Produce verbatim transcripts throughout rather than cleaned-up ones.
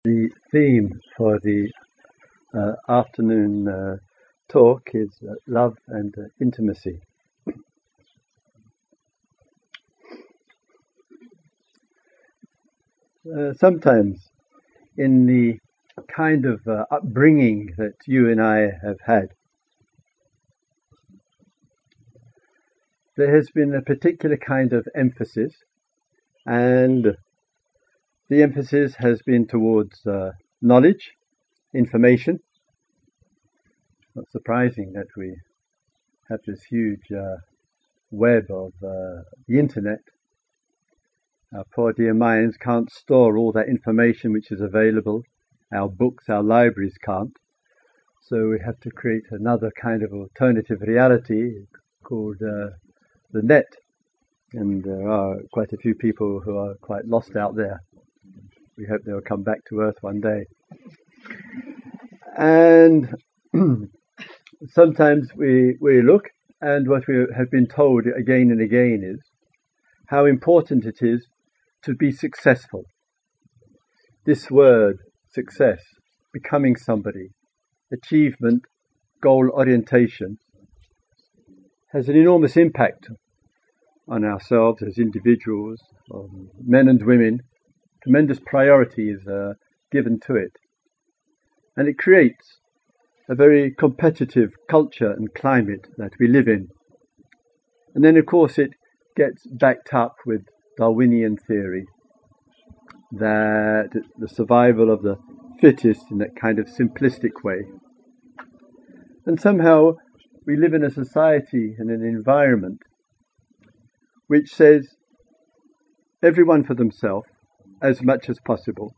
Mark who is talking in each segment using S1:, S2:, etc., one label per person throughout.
S1: The theme for the uh, afternoon uh, talk is uh, love and uh, intimacy. Uh, sometimes, in the kind of uh, upbringing that you and I have had, there has been a particular kind of emphasis, and the emphasis has been towards uh, knowledge, information. Not surprising that we have this huge uh, web of uh, the internet. Our poor dear minds can't store all that information which is available. Our books, our libraries can't. So we have to create another kind of alternative reality called uh, the net. And there are quite a few people who are quite lost out there. We hope they'll come back to Earth one day. And sometimes we, we look, and what we have been told again and again is how important it is to be successful. This word, success, becoming somebody, achievement, goal orientation, has an enormous impact on ourselves as individuals, on men and women. Tremendous priority is uh, given to it. And it creates a very competitive culture and climate that we live in. And then, of course, it gets backed up with Darwinian theory, that the survival of the fittest in that kind of simplistic way. And somehow we live in a society and an environment which says everyone for themselves as much as possible.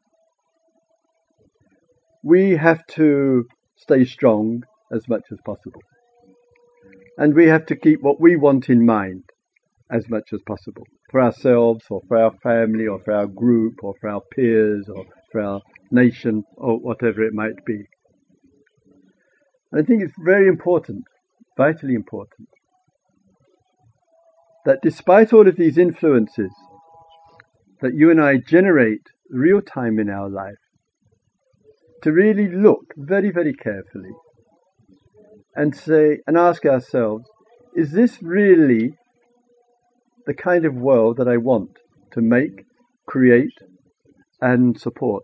S1: We have to stay strong as much as possible. And we have to keep what we want in mind as much as possible, for ourselves or for our family or for our group or for our peers or for our nation or whatever it might be. And I think it's very important, vitally important, that despite all of these influences that you and I generate real time in our life, to really look very, very carefully and say and ask ourselves, is this really the kind of world that I want to make, create, and support?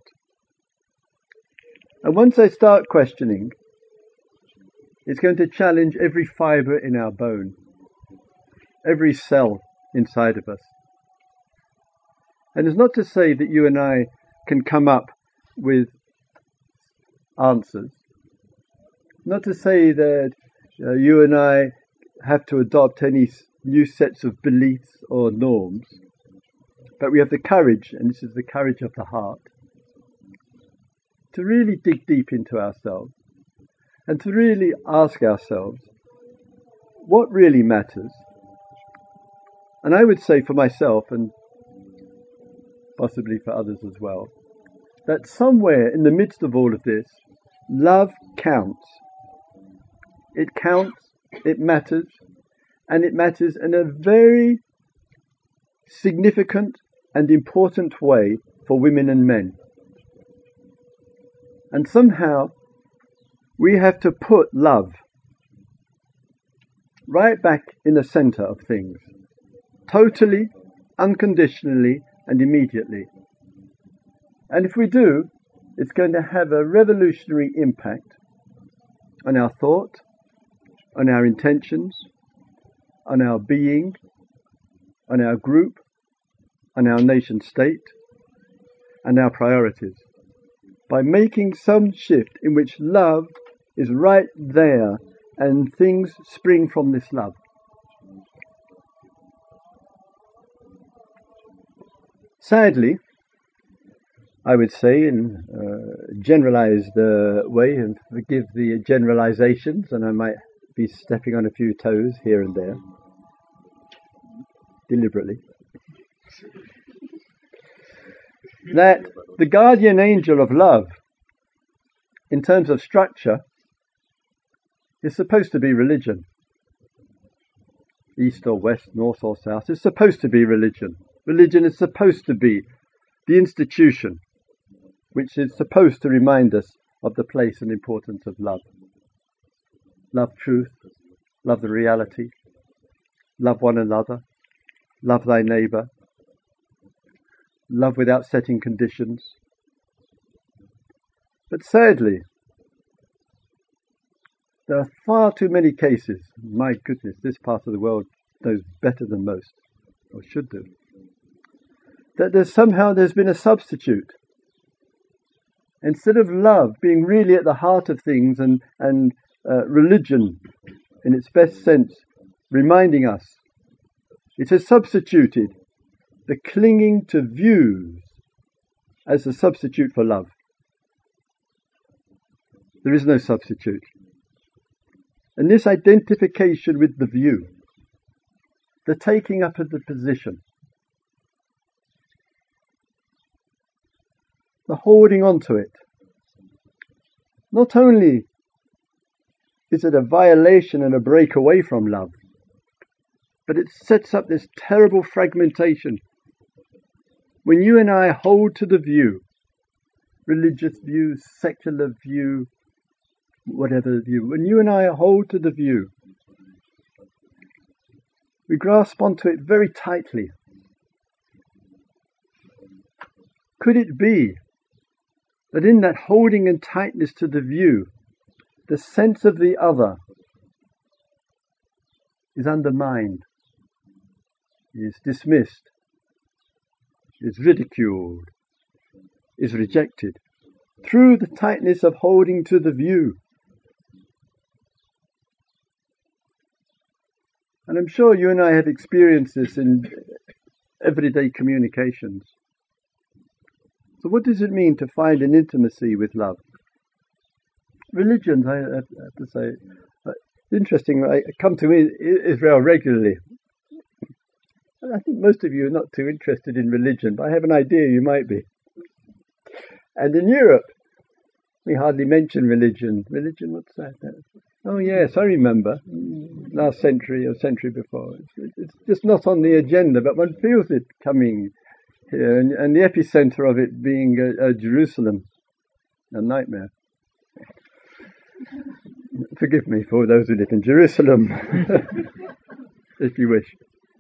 S1: And once I start questioning, it's going to challenge every fibre in our bone, every cell inside of us. And it's not to say that you and I can come up with answers, not to say that uh, you and I have to adopt any new sets of beliefs or norms, but we have the courage, and this is the courage of the heart, to really dig deep into ourselves and to really ask ourselves what really matters. And I would say for myself, and possibly for others as well, that somewhere in the midst of all of this, love counts. It counts, it matters, and it matters in a very significant and important way for women and men. And somehow we have to put love right back in the center of things, totally, unconditionally, and immediately. And if we do, it's going to have a revolutionary impact on our thought, on our intentions, on our being, on our group, on our nation state, and our priorities, by making some shift in which love is right there and things spring from this love. Sadly, I would say in a generalized uh, way, and forgive the generalizations, and I might be stepping on a few toes here and there, deliberately, that the guardian angel of love, in terms of structure, is supposed to be religion. East or west, north or south, is supposed to be religion. Religion is supposed to be the institution which is supposed to remind us of the place and importance of love. Love truth, love the reality, love one another, love thy neighbour, love without setting conditions. But sadly, there are far too many cases, my goodness, this part of the world knows better than most, or should do, that there's somehow there's been a substitute. Instead of love being really at the heart of things and, and uh, religion in its best sense reminding us, it has substituted the clinging to views as a substitute for love. There is no substitute. And this identification with the view, the taking up of the position, the holding on to it, not only is it a violation and a break away from love, but it sets up this terrible fragmentation. When you and I hold to the view, religious view, secular view, whatever view, when you and I hold to the view, we grasp onto it very tightly. Could it be that in that holding and tightness to the view, the sense of the other is undermined, is dismissed, is ridiculed, is rejected, through the tightness of holding to the view? And I'm sure you and I have experienced this in everyday communications. So what does it mean to find an intimacy with love? Religions, I have to say, uh, interesting, I come to Israel regularly. I think most of you are not too interested in religion, but I have an idea you might be. And in Europe, we hardly mention religion. Religion, what's that? Oh yes, I remember. Last century or century before. It's, it's just not on the agenda, but one feels it coming here, and, and the epicenter of it being uh, uh, Jerusalem. A nightmare. Forgive me for those who live in Jerusalem, if you wish.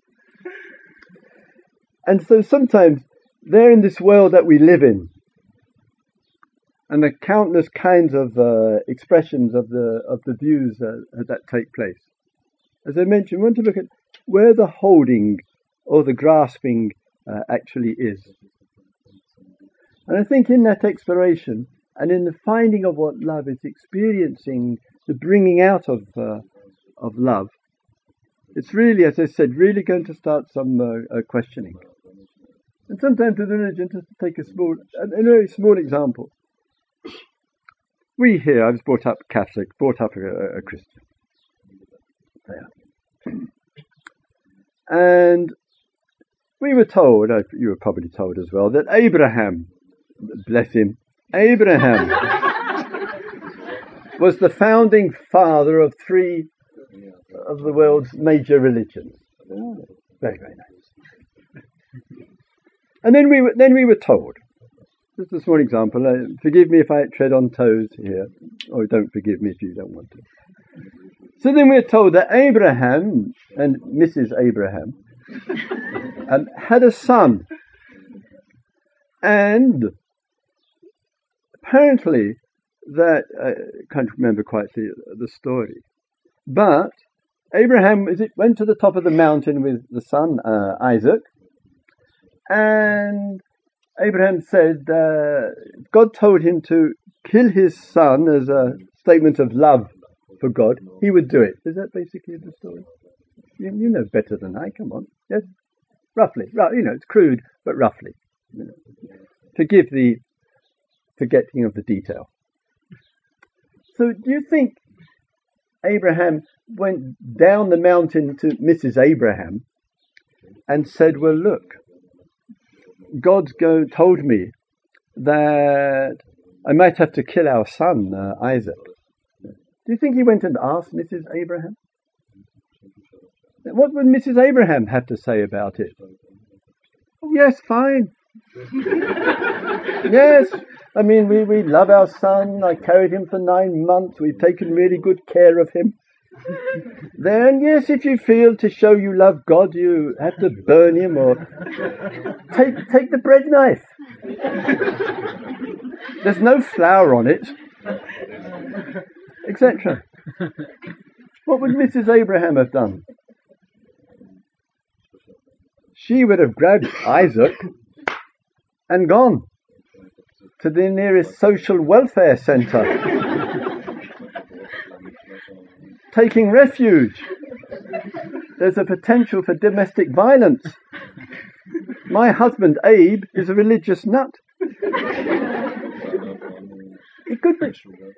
S1: And so sometimes there in this world that we live in, and the countless kinds of uh, expressions of the of the views uh, that take place, as I mentioned, we want to look at where the holding or the grasping uh, actually is. And I think in that exploration and in the finding of what love is, experiencing the bringing out of uh, of love, it's really, as I said, really going to start some uh, uh, questioning. And sometimes with religion, just to take a small, a, a very small example. We here, I was brought up Catholic, brought up a, a Christian. Yeah. And we were told, you were probably told as well, that Abraham, bless him, Abraham was the founding father of three of the world's major religions. Oh, very, very nice. And then we were, then we were told, just a small example, uh, forgive me if I tread on toes here, or don't forgive me if you don't want to. So then we're told that Abraham and Missus Abraham um, had a son, and apparently that, I uh, can't remember quite the, the story, but Abraham is it, went to the top of the mountain with the son, uh, Isaac, and Abraham said uh, God told him to kill his son as a statement of love for God. He would do it. Is that basically the story? You, you know better than I. Come on. Yes? Roughly. You know, it's crude, but roughly. You know. Forgive the forgetting of the detail. So do you think Abraham went down the mountain to Missus Abraham and said, well, look, God's go, told me that I might have to kill our son, uh, Isaac. Do you think he went and asked Missus Abraham? What would Missus Abraham have to say about it? Oh, yes, fine. Yes, I mean, we, we love our son. I carried him for nine months. We've taken really good care of him. Then, yes, if you feel to show you love God, you have to burn him or take take the bread knife. There's no flour on it, et cetera. What would Missus Abraham have done? She would have grabbed Isaac and gone to the nearest social welfare centre, taking refuge. There's a potential for domestic violence. My husband Abe is a religious nut. It could be.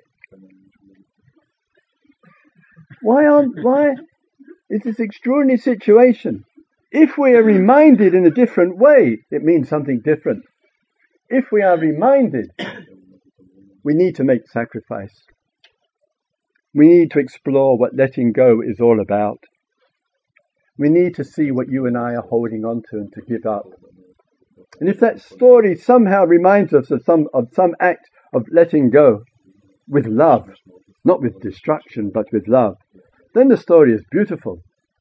S1: Why aren't why is this extraordinary situation? If we are reminded in a different way, it means something different. If we are reminded, we need to make sacrifice. We need to explore what letting go is all about. We need to see what you and I are holding on to and to give up. And if that story somehow reminds us of some of some act of letting go with love, not with destruction, but with love, then the story is beautiful.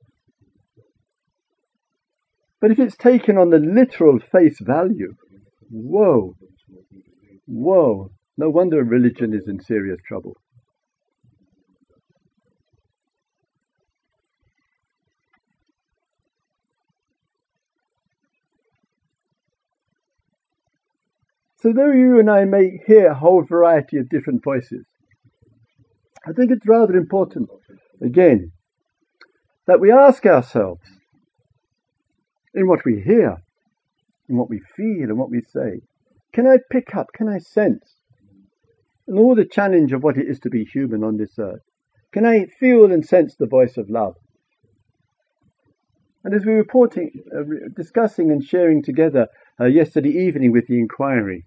S1: But if it's taken on the literal face value, whoa, whoa, no wonder religion is in serious trouble. So though you and I may hear a whole variety of different voices, I think it's rather important, again, that we ask ourselves, in what we hear, in what we feel, and what we say, can I pick up, can I sense, in all the challenge of what it is to be human on this earth, can I feel and sense the voice of love? And as we were reporting, uh, discussing and sharing together uh, yesterday evening with the inquiry,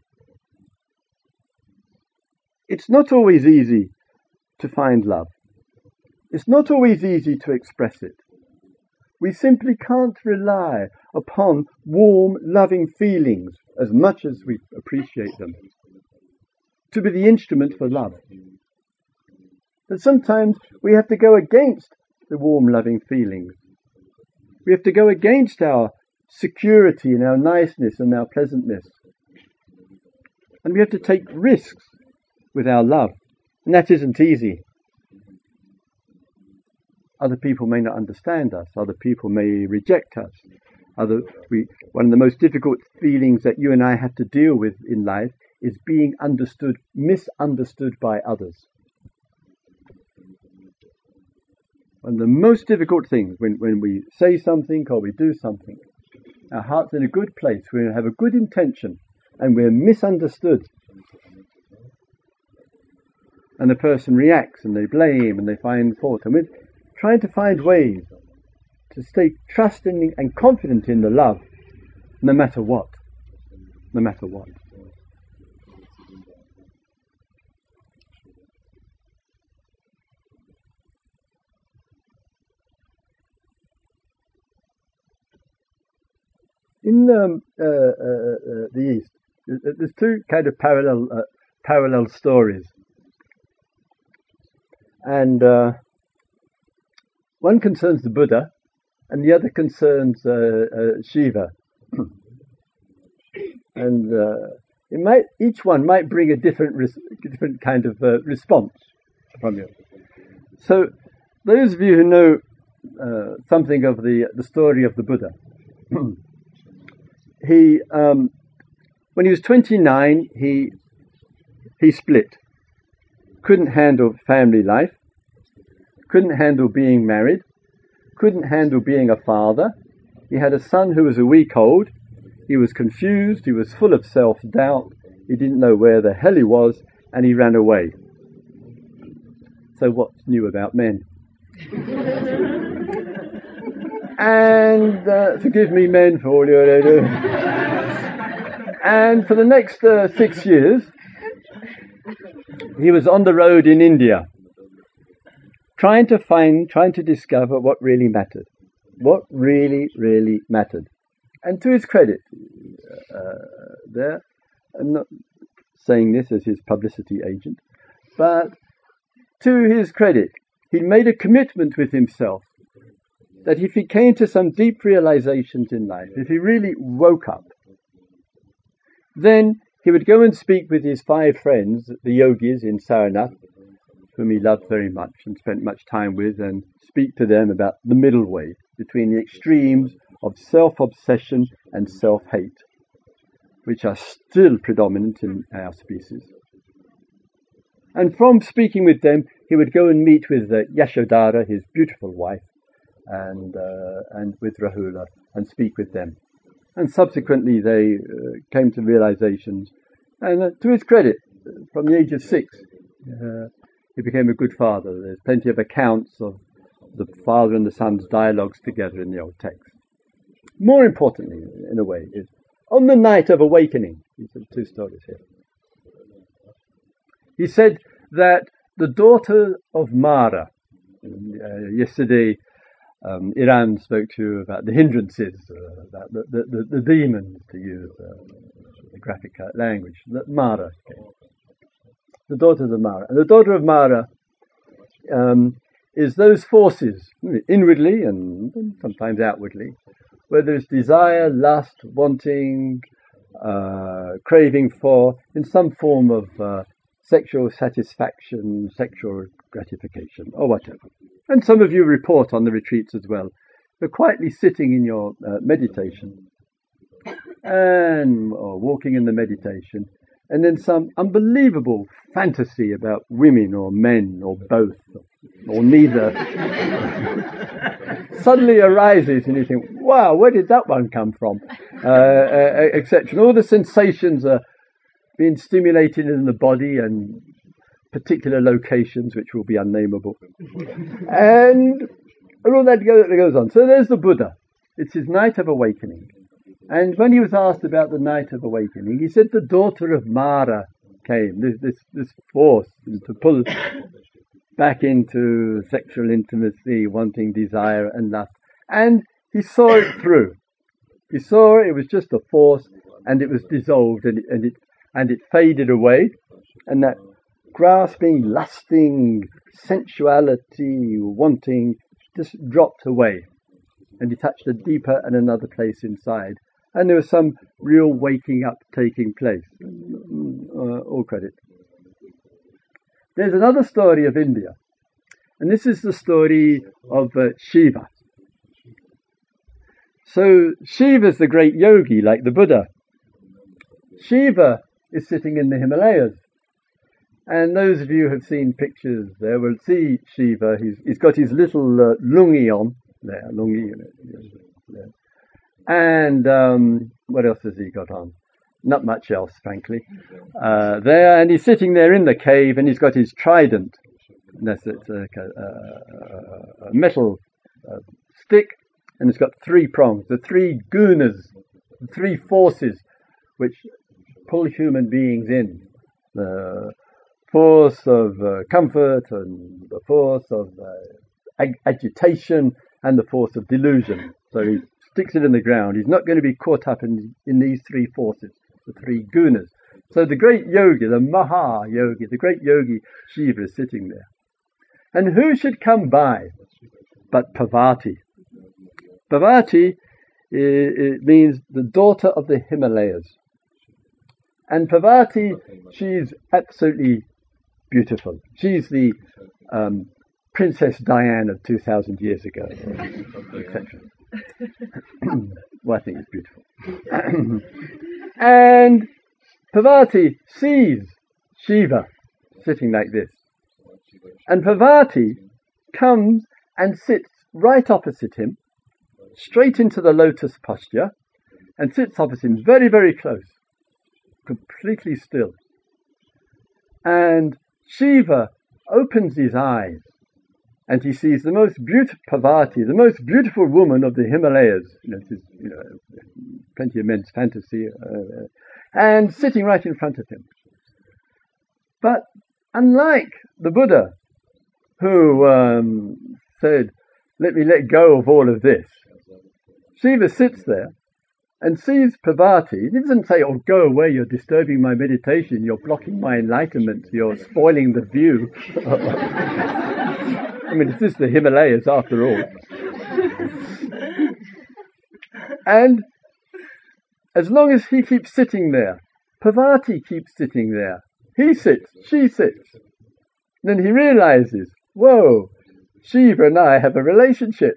S1: it's not always easy to find love. It's not always easy to express it. We simply can't rely upon warm, loving feelings, as much as we appreciate them, to be the instrument for love. But sometimes we have to go against the warm, loving feelings. We have to go against our security and our niceness and our pleasantness. And we have to take risks with our love. And that isn't easy. Other people may not understand us. Other people may reject us. Other, we, one of the most difficult feelings that you and I have to deal with in life is being understood, misunderstood by others. One of the most difficult things when, when we say something or we do something, our heart's in a good place, we have a good intention, and we're misunderstood. And the person reacts and they blame and they find fault. And we're trying to find ways to stay trusting and confident in the love, no matter what. No matter what. In um, uh, uh, uh, the East, there's two kind of parallel uh, parallel stories. And uh, one concerns the Buddha, and the other concerns uh, uh, Shiva. and uh, it might each one might bring a different res- different kind of uh, response from you. So, those of you who know uh, something of the the story of the Buddha, he um, when he was twenty-nine, he he split. Couldn't handle family life. Couldn't handle being married. Couldn't handle being a father. He had a son who was a week old. He was confused. He was full of self-doubt. He didn't know where the hell he was, and he ran away. So what's new about men? and uh, forgive me, men, for all you do. And for the next uh, six years, he was on the road in India, trying to find, trying to discover what really mattered. What really, really mattered. And to his credit, uh, there, not, saying this as his publicity agent, but to his credit, he made a commitment with himself that if he came to some deep realizations in life, if he really woke up, then he would go and speak with his five friends, the yogis in Saranath, whom he loved very much and spent much time with, and speak to them about the middle way between the extremes of self-obsession and self-hate, which are still predominant in our species. And from speaking with them, he would go and meet with uh, Yashodhara, his beautiful wife, and uh, and with Rahula, and speak with them. And subsequently they uh, came to realizations. And uh, to his credit, from the age of six, uh, he became a good father. There's plenty of accounts of the father and the son's dialogues together in the old text. More importantly, in a way, is on the night of awakening. These are two stories here. He said that the daughter of Mara, uh, yesterday um, Iran spoke to you about the hindrances, uh, about the, the, the, the demons, to use uh, the graphic language, that Mara came. The daughter of Mara. And the daughter of Mara um, is those forces, inwardly and sometimes outwardly, where there's desire, lust, wanting, uh, craving for, in some form of uh, sexual satisfaction, sexual gratification, or whatever. And some of you report on the retreats as well. You're quietly sitting in your uh, meditation and or walking in the meditation, and then some unbelievable fantasy about women or men or both or neither suddenly arises, and you think, wow, where did that one come from? Uh, uh, et cetera. All the sensations are being stimulated in the body and particular locations which will be unnameable. and, and all that go, goes on. So there's the Buddha. It's his night of awakening. And when he was asked about the night of awakening, he said the daughter of Mara came, this, this, this force to pull back into sexual intimacy, wanting, desire and lust. And he saw it through. He saw it was just a force, and it was dissolved, and it, and it, and it faded away. And that grasping, lusting, sensuality, wanting, just dropped away. And he touched a deeper and another place inside. And there was some real waking up taking place. Uh, all credit. There's another story of India. And this is the story of uh, Shiva. So Shiva's the great yogi, like the Buddha. Shiva is sitting in the Himalayas. And those of you who have seen pictures there will see Shiva. He's, he's got his little uh, lungi on. There, lungi. There. And um, what else has he got on? Not much else, frankly. Uh, there, and he's sitting there in the cave, and he's got his trident. And that's it's a, a, a metal uh, stick, and it's got three prongs. The three gunas, the three forces which pull human beings in. The force of uh, comfort, and the force of uh, ag- agitation, and the force of delusion. So he sticks it in the ground. He's not going to be caught up in in these three forces, the three gunas. So the great yogi, the Maha Yogi, the great yogi Shiva is sitting there. And who should come by but Parvati? Parvati it, it means the daughter of the Himalayas. And Parvati, she's absolutely beautiful. She's the um, Princess Diane of two thousand years ago, et cetera. Well, I think it's beautiful. And Parvati sees Shiva sitting like this. And Parvati comes and sits right opposite him, straight into the lotus posture, and sits opposite him very, very close, completely still. And Shiva opens his eyes, and he sees the most beautiful Parvati, the most beautiful woman of the Himalayas. You know, this is, you know, plenty of men's fantasy, uh, and sitting right in front of him. But unlike the Buddha, who um, said, "Let me let go of all of this," Shiva sits there, and sees Parvati, he doesn't say, "Oh, go away, you're disturbing my meditation, you're blocking my enlightenment, you're spoiling the view." I mean, this is the Himalayas after all. And as long as he keeps sitting there, Parvati keeps sitting there. He sits, she sits. Then he realizes, whoa, Shiva and I have a relationship.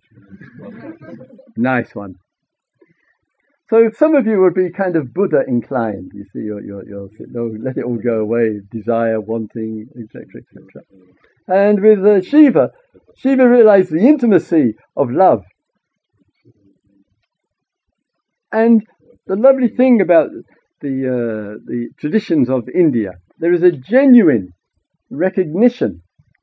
S1: Nice one. So some of you would be kind of Buddha inclined. You see, you're, you're, you're no, let it all go away, desire, wanting, et cetera, et cetera. And with uh, Shiva, Shiva realized the intimacy of love. And the lovely thing about the uh, the traditions of India, there is a genuine recognition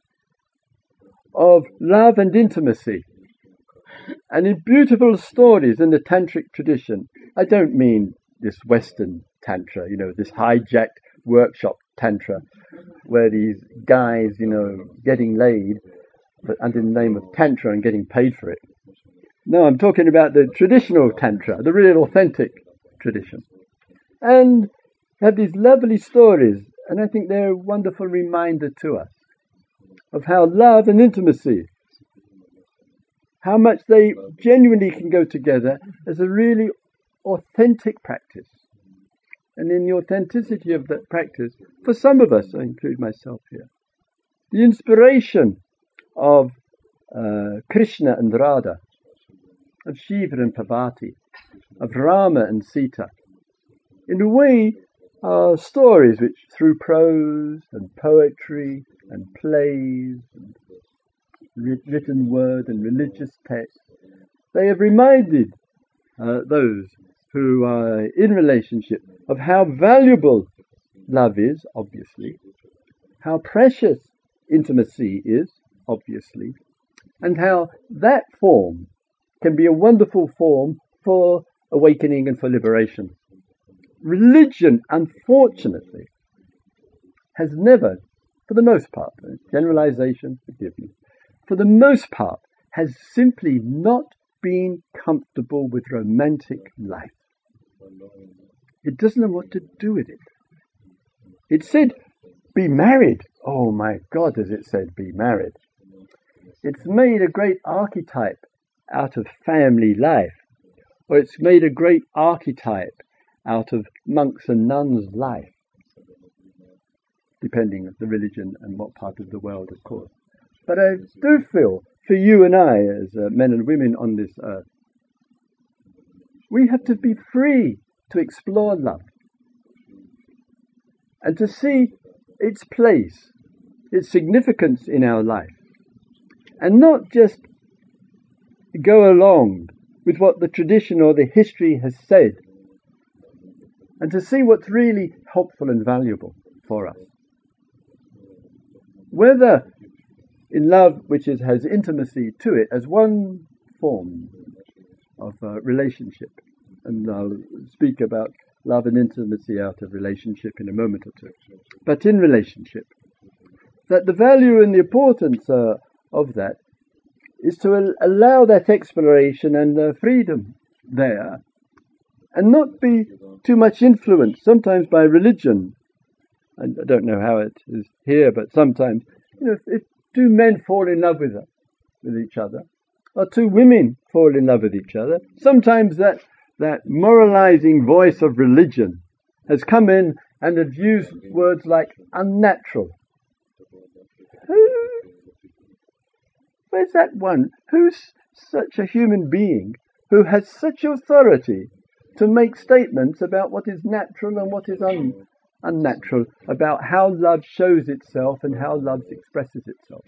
S1: of love and intimacy. And in beautiful stories in the tantric tradition, I don't mean this Western tantra, you know, this hijacked workshop tantra, where these guys, you know, getting laid but under the name of tantra and getting paid for it. No, I'm talking about the traditional tantra, the real authentic tradition. And have these lovely stories, and I think they're a wonderful reminder to us of how love and intimacy, how much they genuinely can go together as a really authentic practice. And in the authenticity of that practice, for some of us, I include myself here, the inspiration of uh, Krishna and Radha, of Shiva and Parvati, of Rama and Sita, in a way are stories which through prose and poetry and plays and written word and religious text, they have reminded uh, those who are in relationship of how valuable love is, obviously, how precious intimacy is, obviously, and how that form can be a wonderful form for awakening and for liberation. Religion, unfortunately, has never, for the most part, generalization, forgive me, for the most part, has simply not been comfortable with romantic life. It doesn't know what to do with it. It said, be married. Oh my God, has it said, be married. It's made a great archetype out of family life, or it's made a great archetype out of monks and nuns' life, depending on the religion and what part of the world, of course. But I do feel, for you and I, as uh, men and women on this earth, we have to be free to explore love and to see its place, its significance in our life, and not just go along with what the tradition or the history has said, and to see what's really helpful and valuable for us. Whether in love which is, has intimacy to it as one form of uh, relationship, and I'll speak about love and intimacy out of relationship in a moment or two, but in relationship, that the value and the importance uh, of that is to al- allow that exploration and uh, freedom there, and not be too much influenced sometimes by religion. And I don't know how it is here, but sometimes, you know, if, if two men fall in love with, her, with each other, or two women fall in love with each other, sometimes that, that moralizing voice of religion has come in and has used words like unnatural. Who, where's that one? Who's such a human being who has such authority to make statements about what is natural and what is un, unnatural, about how love shows itself and how love expresses itself?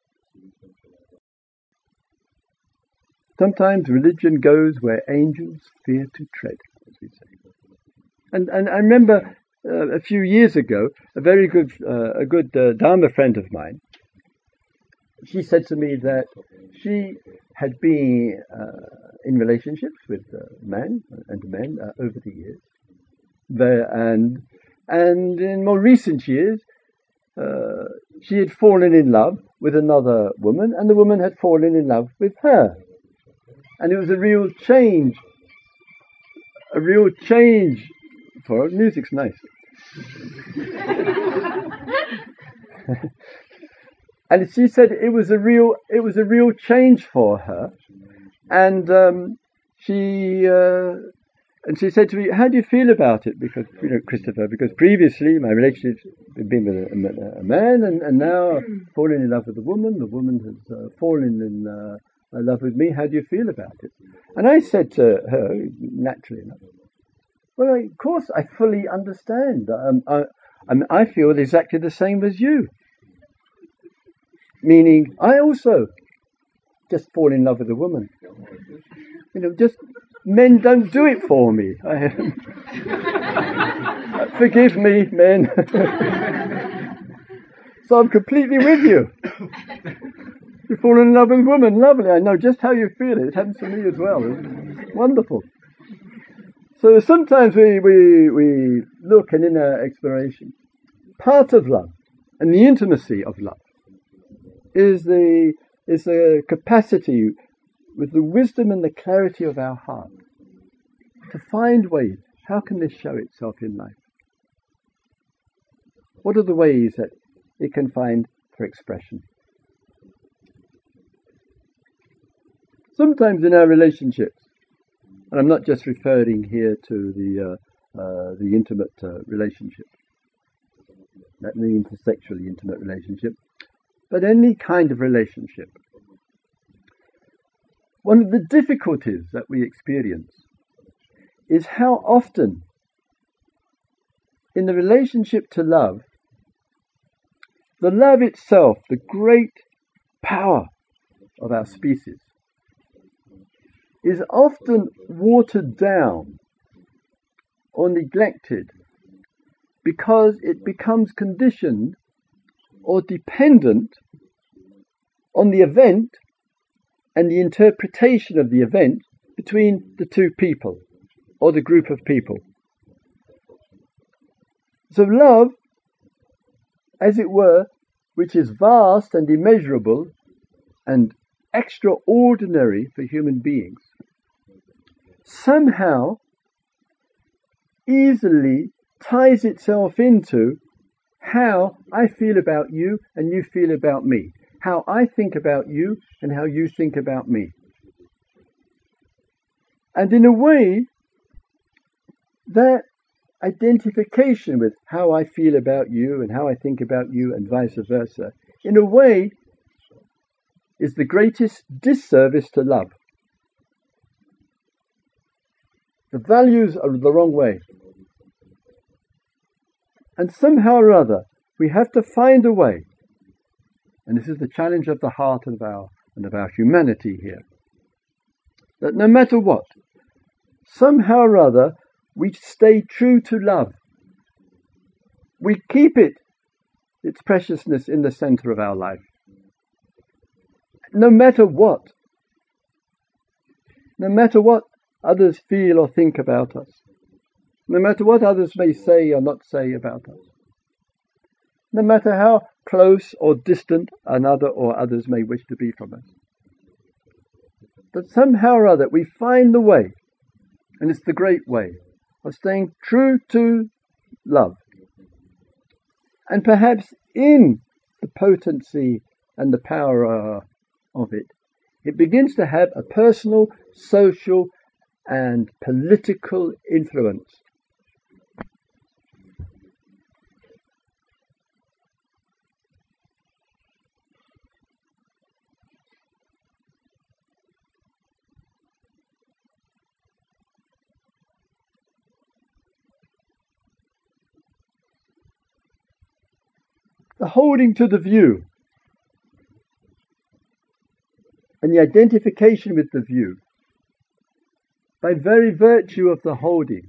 S1: Sometimes religion goes where angels fear to tread, as we say. And and I remember uh, a few years ago, a very good uh, a good uh, Dharma friend of mine, she said to me that she had been uh, in relationships with uh, men and men uh, over the years, there and and in more recent years, uh, she had fallen in love with another woman, and the woman had fallen in love with her. And it was a real change a real change for her. Music's nice. And she said it was a real, it was a real change for her. And um, she uh, and she said to me, "How do you feel about it?" Because you know, Christopher, because previously my relationship had been with a, a man, and, and now falling in love with a woman. The woman has uh, fallen in uh, love with me. How do you feel about it? And I said to her, naturally enough, "Well, of course, I fully understand. Um, I, I, mean, I feel exactly the same as you. Meaning, I also just fall in love with a woman. You know, just men don't do it for me. I, forgive me, men." So I'm completely with you. You fall in love with a woman, lovely. I know just how you feel. It happens to me as well. It's wonderful. So sometimes we, we, we look, and in our exploration, part of love and the intimacy of love is the is the capacity, with the wisdom and the clarity of our heart, to find ways. How can this show itself in life? What are the ways that it can find for expression? Sometimes in our relationships, and I'm not just referring here to the uh, uh, the intimate uh, relationship, not the intersexually intimate relationship, but any kind of relationship. One of the difficulties that we experience is how often in the relationship to love, the love itself, the great power of our species, is often watered down or neglected because it becomes conditioned or dependent on the event and the interpretation of the event between the two people or the group of people. So love, as it were, which is vast and immeasurable and extraordinary for human beings, somehow easily ties itself into how I feel about you and you feel about me, how I think about you and how you think about me. And in a way, that identification with how I feel about you and how I think about you and vice versa, in a way, is the greatest disservice to love. The values are the wrong way. And somehow or other, we have to find a way, and this is the challenge of the heart and of our, and of our humanity here, that no matter what, somehow or other, we stay true to love. We keep it, its preciousness, in the center of our life. No matter what, no matter what others feel or think about us, no matter what others may say or not say about us, no matter how close or distant another or others may wish to be from us. But somehow or other we find the way, and it's the great way, of staying true to love. And perhaps in the potency and the power uh, of it, it begins to have a personal, social, and political influence. The holding to the view and the identification with the view, by very virtue of the holding,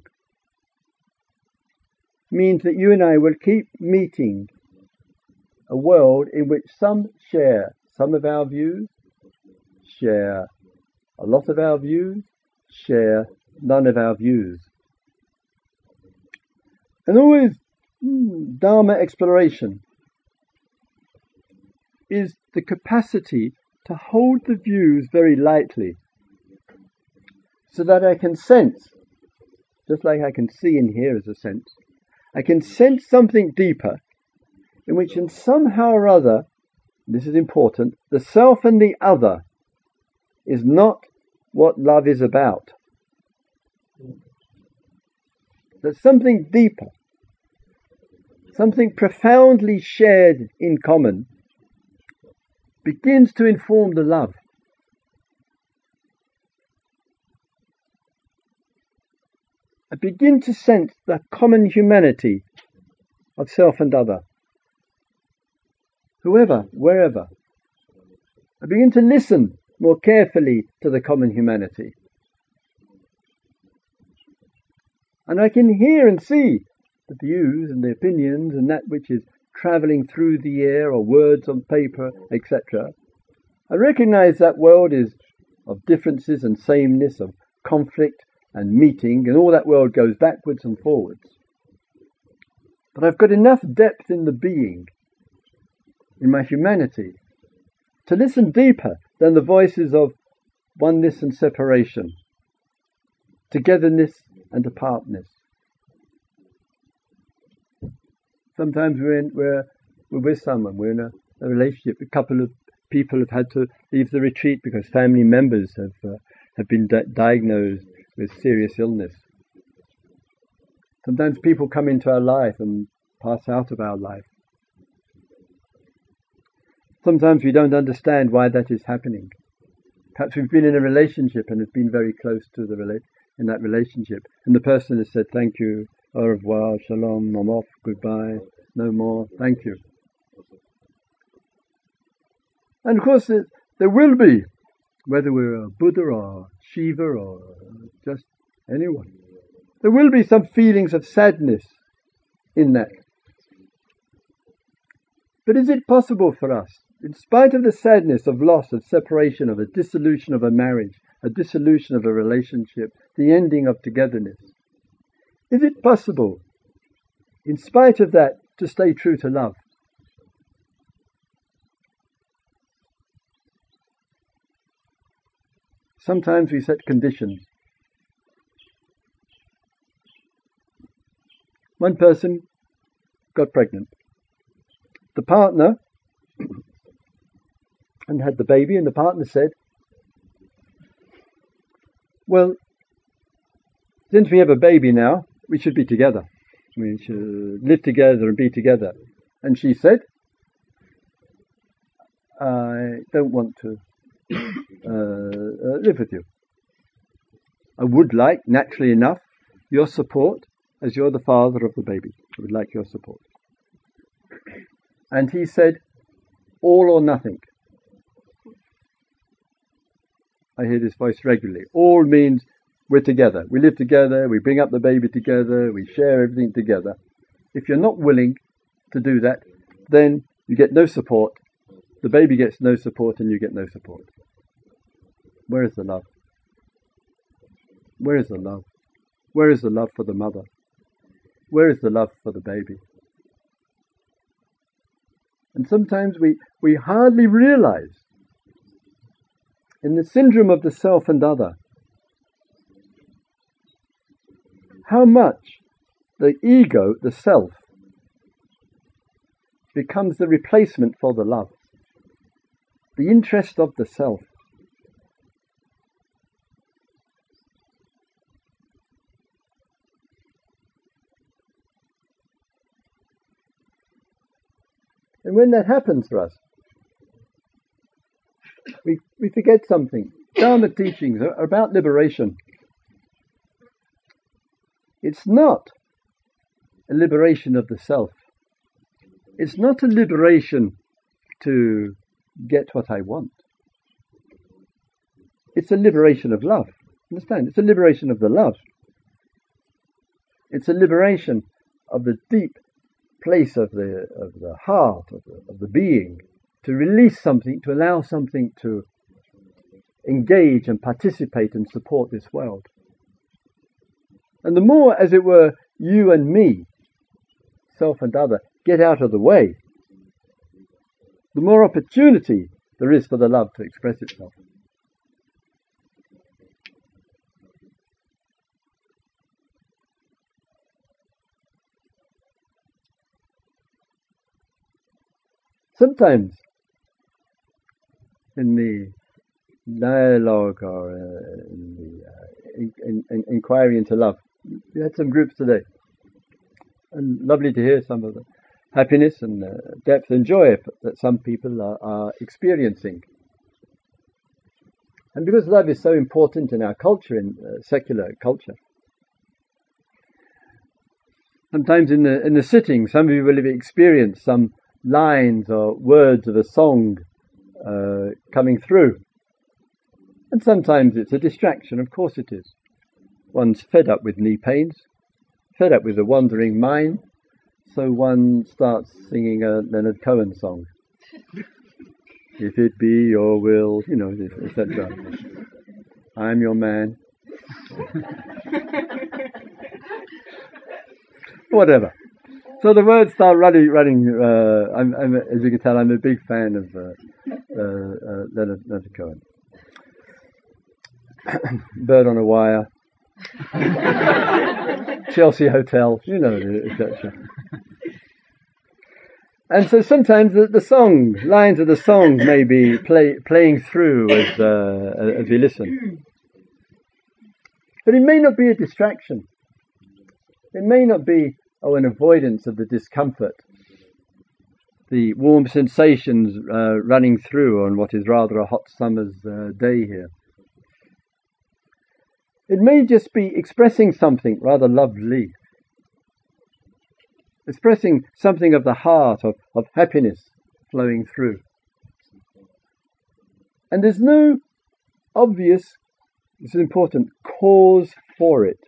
S1: means that you and I will keep meeting a world in which some share some of our views, share a lot of our views, share none of our views. And always, hmm, Dharma exploration is the capacity to hold the views very lightly, so that I can sense just like I can see and hear as a sense, I can sense something deeper in which, in somehow or other, this is important, the self and the other is not what love is about. There's something deeper, something profoundly shared in common, begins to inform the love. I begin to sense the common humanity of self and other, whoever, wherever. I begin to listen more carefully to the common humanity. And I can hear and see the views and the opinions and that which is travelling through the air or words on paper, et cetera. I recognize that world is of differences and sameness, of conflict and meeting, and all that world goes backwards and forwards. But I've got enough depth in the being, in my humanity, to listen deeper than the voices of oneness and separation, togetherness and apartness. Sometimes we're, in, we're, we're with someone, we're in a, a relationship. A couple of people have had to leave the retreat because family members have uh, have been di- diagnosed with serious illness. Sometimes people come into our life and pass out of our life. Sometimes we don't understand why that is happening. Perhaps we've been in a relationship and have been very close to the rela- in that relationship, and the person has said, thank you, au revoir, shalom, I'm off, goodbye, no more, thank you. And of course there will be, whether we're a Buddha or Shiva or just anyone, there will be some feelings of sadness in that. But is it possible for us, in spite of the sadness of loss, of separation, of a dissolution of a marriage, a dissolution of a relationship, the ending of togetherness, is it possible, in spite of that, to stay true to love? Sometimes we set conditions. One person got pregnant. The partner and had the baby, and the partner said, well, since we have a baby now, we should be together. We should live together and be together. And she said, I don't want to uh, uh, live with you. I would like, naturally enough, your support as you're the father of the baby. I would like your support. And he said, all or nothing. I hear this voice regularly. All means we're together. We live together. We bring up the baby together. We share everything together. If you're not willing to do that, then you get no support. The baby gets no support and you get no support. Where is the love? Where is the love? Where is the love for the mother? Where is the love for the baby? And sometimes we, we hardly realize in the syndrome of the self and other how much the ego, the self, becomes the replacement for the love, the interest of the self. And when that happens for us, we, we forget something. Dharma teachings are about liberation. It's not a liberation of the self. It's not a liberation to get what I want. It's a liberation of love. Understand? It's a liberation of the love. It's a liberation of the deep place of the of the heart, of the, of the being, to release something, to allow something to engage and participate and support this world. And the more, as it were, you and me, self and other, get out of the way, the more opportunity there is for the love to express itself. Sometimes in the dialogue or uh, in the uh, in, in, in inquiry into love, we had some groups today, and lovely to hear some of the happiness and uh, depth and joy that some people are, are experiencing. And because love is so important in our culture, in uh, secular culture, sometimes in the in the sitting, some of you will have experienced some lines or words of a song uh, coming through. And sometimes it's a distraction, of course it is. One's fed up with knee pains, fed up with a wandering mind, so one starts singing a Leonard Cohen song. If it be your will, you know, et cetera. I'm your man. Whatever. So the words start running. running uh, I'm, I'm, as you can tell, I'm a big fan of uh, uh, uh, Leonard, Leonard Cohen. Bird on a Wire, Chelsea Hotel, you know, et cetera. And so sometimes the, the song, lines of the song may be play, playing through as, uh, as we listen. But it may not be a distraction. It may not be, oh, an avoidance of the discomfort, the warm sensations uh, running through on what is rather a hot summer's uh, day here. It may just be expressing something rather lovely, expressing something of the heart, of, of happiness flowing through. And there's no obvious, this is important, cause for it.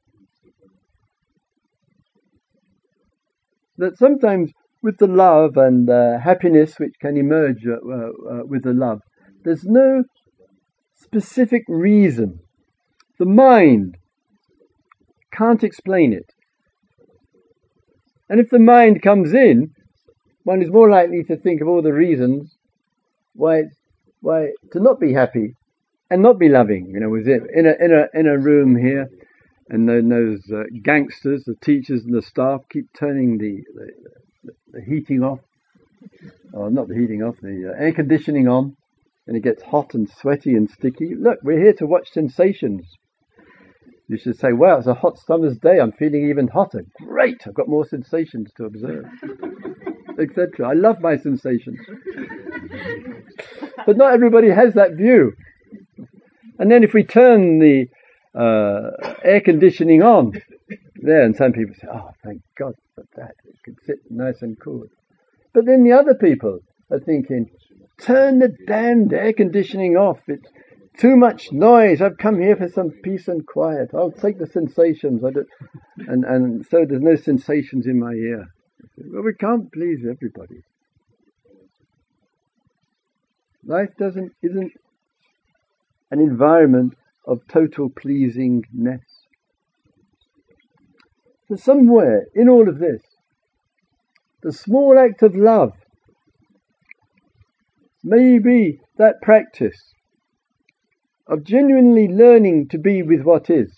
S1: That sometimes with the love and uh, happiness which can emerge uh, uh, with the love, there's no specific reason. The mind can't explain it. And if the mind comes in, one is more likely to think of all the reasons why why to not be happy and not be loving. You know, was it in a in a in a room here, and then those uh, gangsters, the teachers and the staff, keep turning the the, the heating off, or not the heating off, the uh, air conditioning on, and it gets hot and sweaty and sticky. Look, we're here to watch sensations. You should say, wow, it's a hot summer's day, I'm feeling even hotter. Great, I've got more sensations to observe, et cetera. I love my sensations. But not everybody has that view. And then if we turn the uh, air conditioning on, there, and some people say, oh, thank God for that, it can sit nice and cool. But then the other people are thinking, turn the damned air conditioning off, it's too much noise. I've come here for some peace and quiet. I'll take the sensations. I don't, and, and so there's no sensations in my ear. Well, we can't please everybody. Life doesn't isn't an environment of total pleasingness. So somewhere in all of this, the small act of love may be that practice of genuinely learning to be with what is,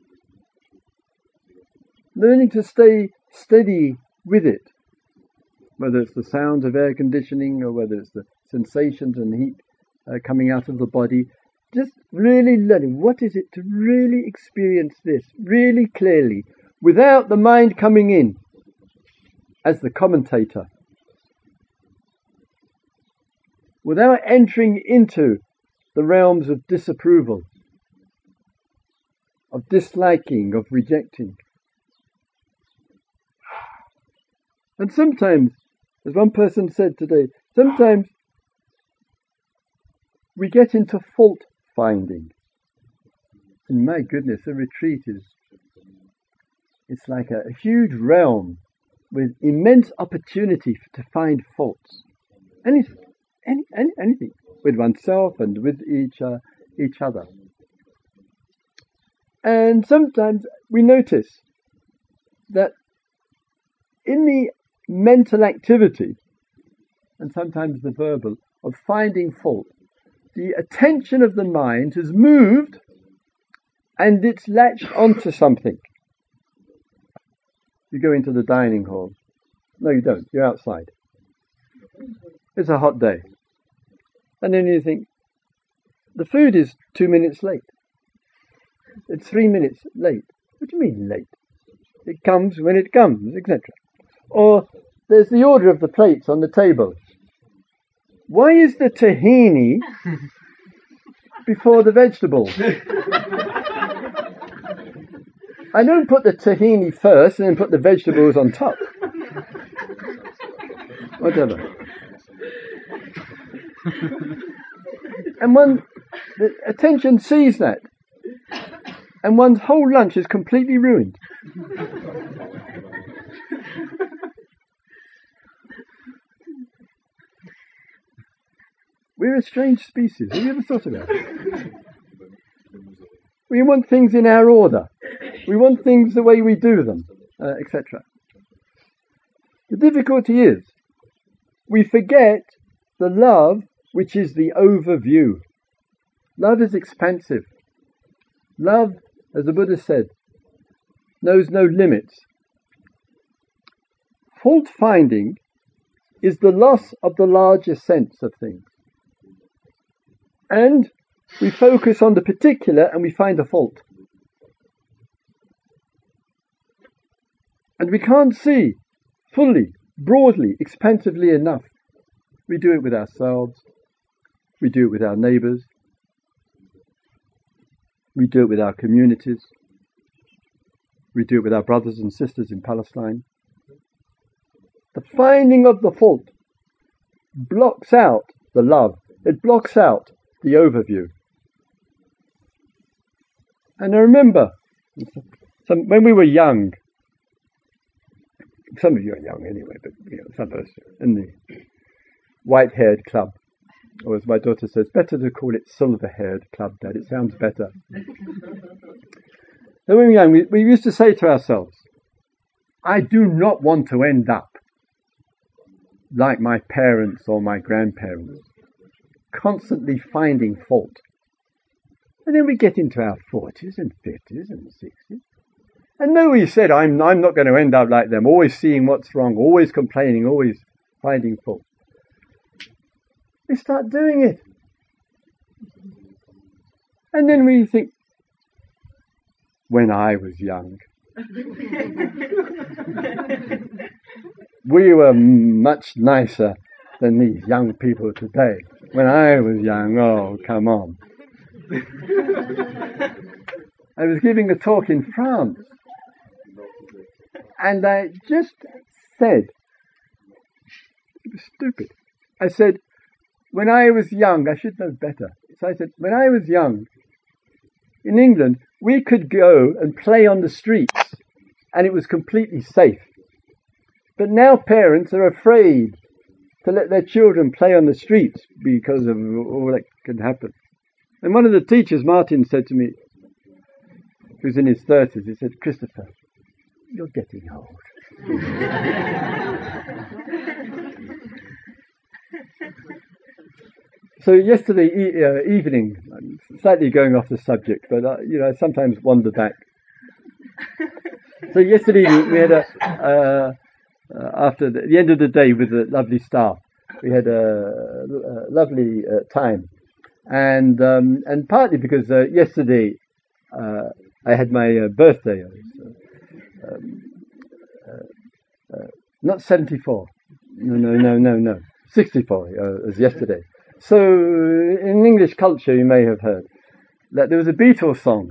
S1: learning to stay steady with it, whether it's the sounds of air conditioning or whether it's the sensations and heat uh, coming out of the body, just really learning what is it to really experience this really clearly without the mind coming in as the commentator, without entering into the realms of disapproval, of disliking, of rejecting. And sometimes, as one person said today, sometimes we get into fault finding. And my goodness, a retreat is, it's like a, a huge realm with immense opportunity to find faults. Anything, any, any, anything. With oneself and with each uh, each other. And sometimes we notice that in the mental activity, and sometimes the verbal, of finding fault, the attention of the mind has moved and it's latched onto something. You go into the dining hall. No, you don't. You're outside. It's a hot day. And then you think, the food is two minutes late. It's three minutes late. What do you mean late? It comes when it comes, et cetera. Or there's the order of the plates on the table. Why is the tahini before the vegetables? I don't put the tahini first and then put the vegetables on top. Whatever. And one, the attention sees that. And one's whole lunch is completely ruined. We're a strange species. Have you ever thought about it? We want things in our order. We want things the way we do them, uh, et cetera. The difficulty is, we forget the love which is the overview. Love is expansive. Love, as the Buddha said, knows no limits. Fault finding is the loss of the larger sense of things. And we focus on the particular and we find a fault. And we can't see fully, broadly, expansively enough. We do it with ourselves. We do it with our neighbours. We do it with our communities. We do it with our brothers and sisters in Palestine. The finding of the fault blocks out the love. It blocks out the overview. And I remember some, when we were young, some of you are young anyway, but you know, some of us in the white-haired club, or as my daughter says, better to call it silver-haired club, Dad. It sounds better. When we were young, we, we used to say to ourselves, I do not want to end up like my parents or my grandparents, constantly finding fault. And then we get into our forties and fifties and sixties. And no, we said, I'm, I'm not going to end up like them, always seeing what's wrong, always complaining, always finding fault. We start doing it. And then we think, when I was young, we were much nicer than these young people today. When I was young, oh, come on. I was giving a talk in France, and I just said, it was stupid. I said, when I was young, I should know better. So I said, when I was young, in England, we could go and play on the streets, and it was completely safe. But now parents are afraid to let their children play on the streets because of all that could happen. And one of the teachers, Martin, said to me, who's in his thirties, he said, Christopher, you're getting old. So yesterday e- uh, evening, I'm slightly going off the subject, but uh, you know, I sometimes wander back. So yesterday evening we had a, uh, uh, after the, the end of the day with the lovely staff, we had a, a lovely uh, time. And um, and partly because uh, yesterday uh, I had my uh, birthday. I was, uh, um, uh, uh, not seventy-four. No, no, no, no, no. sixty-four uh, as yesterday. So in English culture, you may have heard that there was a Beatles song.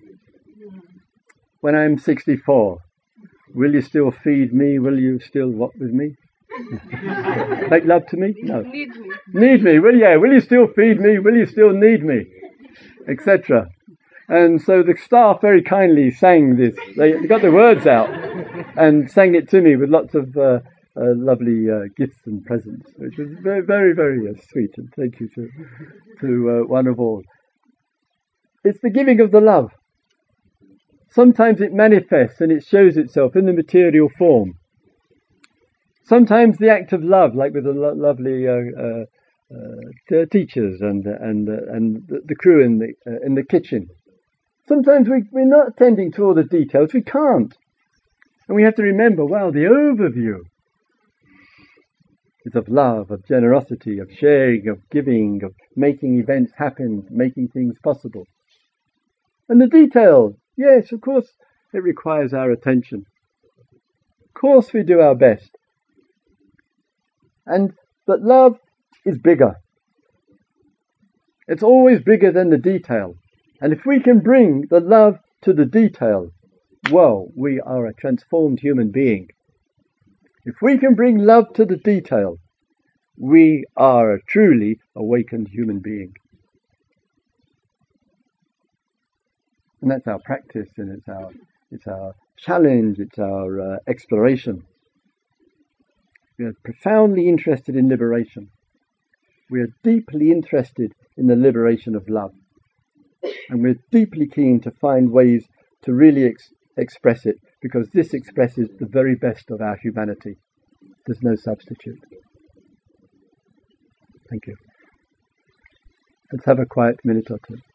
S1: When I'm sixty-four, will you still feed me? Will you still walk with me? Make love to me? No.
S2: Need me.
S1: Need me, will you? Will you still feed me? Will you still need me? Etc. And so the staff very kindly sang this. They got the words out and sang it to me with lots of uh, uh, lovely uh, gifts and presents, which was very, very, very uh, sweet. And thank you to to uh, one of all. It's the giving of the love. Sometimes it manifests and it shows itself in the material form. Sometimes the act of love, like with the lo- lovely uh, uh, uh, t- teachers and and uh, and the, the crew in the uh, in the kitchen. Sometimes we, we're not attending to all the details. We can't, and we have to remember. Well, the overview. is of love, of generosity, of sharing, of giving, of making events happen, making things possible. And the details, yes, of course, it requires our attention. Of course we do our best. And but love is bigger. It's always bigger than the detail. And if we can bring the love to the detail, well, we are a transformed human being. If we can bring love to the detail, we are a truly awakened human being. And that's our practice, and it's our it's our challenge, it's our uh, exploration. We are profoundly interested in liberation. We are deeply interested in the liberation of love. And we're deeply keen to find ways to really ex- express it, because this expresses the very best of our humanity. There's no substitute. Thank you. Let's have a quiet minute or two.